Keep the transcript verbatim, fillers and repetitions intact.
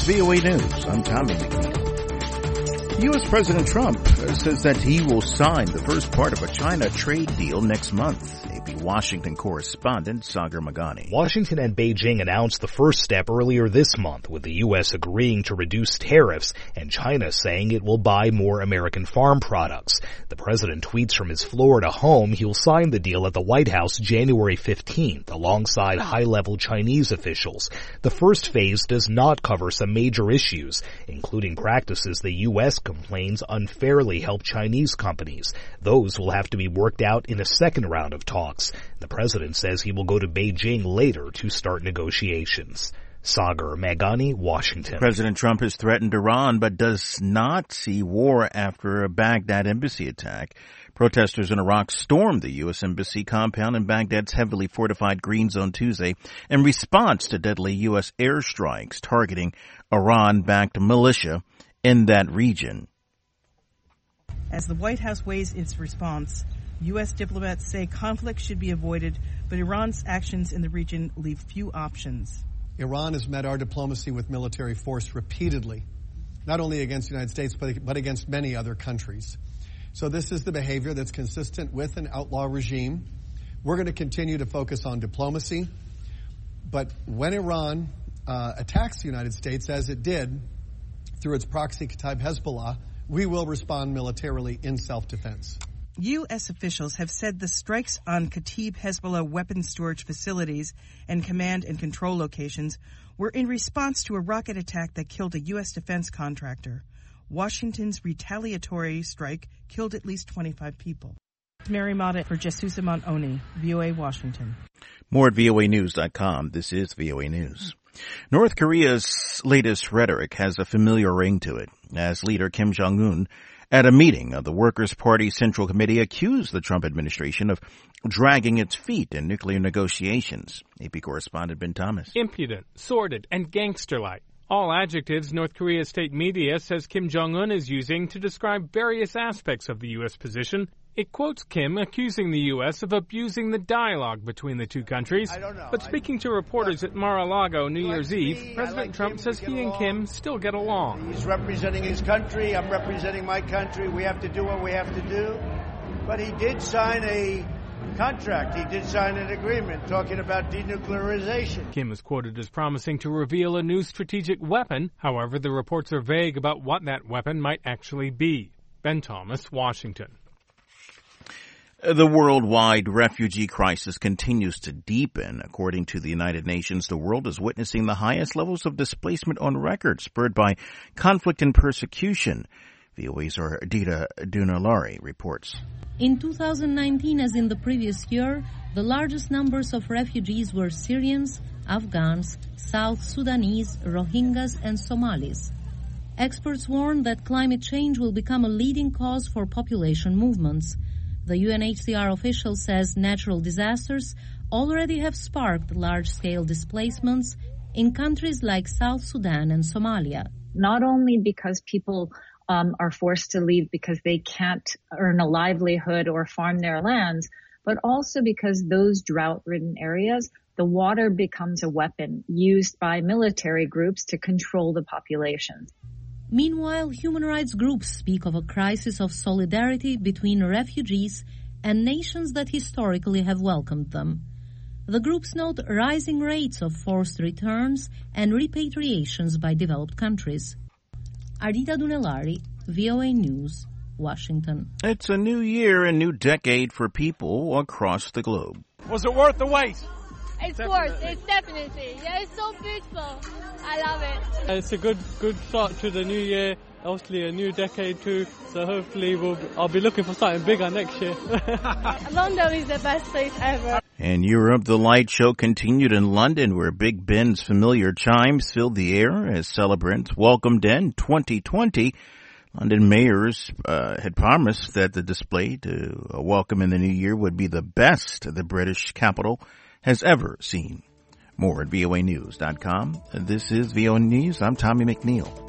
V O A News. I'm Tommy McNeil. U S. President Trump says that he will sign the first part of a China trade deal next month. A P Washington correspondent Sagar Magani. Washington and Beijing announced the first step earlier this month, with the U S agreeing to reduce tariffs and China saying it will buy more American farm products. The president tweets from his Florida home he'll sign the deal at the White House January fifteenth alongside high-level Chinese officials. The first phase does not cover some major issues, including practices the U S complains unfairly help Chinese companies. Those will have to be worked out in a second round of talks. The president says he will go to Beijing later to start negotiations. Sagar Magani, Washington. President Trump has threatened Iran but does not see war after a Baghdad embassy attack. Protesters in Iraq stormed the U S embassy compound in Baghdad's heavily fortified Green Zone Tuesday in response to deadly U S airstrikes targeting Iran-backed militia in that region. As the White House weighs its response, U S diplomats say conflict should be avoided, but Iran's actions in the region leave few options. Iran has met our diplomacy with military force repeatedly, not only against the United States, but, but against many other countries. So this is the behavior that's consistent with an outlaw regime. We're going to continue to focus on diplomacy, but when Iran uh, attacks the United States, as it did through its proxy Kataib Hezbollah, we will respond militarily in self-defense. U S officials have said the strikes on Kataib Hezbollah weapons storage facilities and command and control locations were in response to a rocket attack that killed a U S defense contractor. Washington's retaliatory strike killed at least twenty-five people. Mary Mata for Jesus Amon Oni, V O A Washington. More at V O A news dot com. This is V O A News. North Korea's latest rhetoric has a familiar ring to it, as leader Kim Jong-un at a meeting of the Workers' Party Central Committee accused the Trump administration of dragging its feet in nuclear negotiations. A P correspondent Ben Thomas. Impudent, sordid, and gangster-like. All adjectives North Korea's state media says Kim Jong-un is using to describe various aspects of the U S position. It quotes Kim accusing the U S of abusing the dialogue between the two countries. But speaking to reporters at Mar-a-Lago New Year's Eve, President Trump says he and Kim still get along. He's representing his country. I'm representing my country. We have to do what we have to do. But he did sign a contract. He did sign an agreement talking about denuclearization. Kim is quoted as promising to reveal a new strategic weapon. However, the reports are vague about what that weapon might actually be. Ben Thomas, Washington. The worldwide refugee crisis continues to deepen. According to the United Nations, the world is witnessing the highest levels of displacement on record, spurred by conflict and persecution. V O A's Ardita Dunalari reports. In two thousand nineteen, as in the previous year, the largest numbers of refugees were Syrians, Afghans, South Sudanese, Rohingyas, and Somalis. Experts warn that climate change will become a leading cause for population movements. The U N H C R official says natural disasters already have sparked large-scale displacements in countries like South Sudan and Somalia. Not only because people um, are forced to leave because they can't earn a livelihood or farm their lands, but also because those drought-ridden areas, the water becomes a weapon used by military groups to control the populations. Meanwhile, human rights groups speak of a crisis of solidarity between refugees and nations that historically have welcomed them. The groups note rising rates of forced returns and repatriations by developed countries. Ardita Dunelari, V O A News, Washington. It's a new year, a new decade for people across the globe. Was it worth the wait? It's definitely. worth. It's definitely. Yeah, it's so beautiful. I love it. It's a good, good start to the new year. Obviously, a new decade too. So hopefully, we'll. I'll be looking for something bigger next year. London is the best place ever. In Europe, the light show continued in London, where Big Ben's familiar chimes filled the air as celebrants welcomed in twenty twenty. London mayors uh, had promised that the display to welcome in the new year would be the best the British capital has ever seen. More at V O A news dot com. This is V O A News. I'm Tommy McNeil.